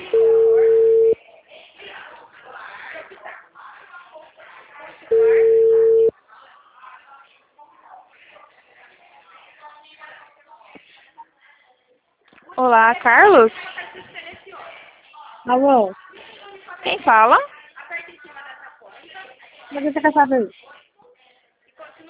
Olá, Carlos? Alô, Quem fala? o que você quer saber?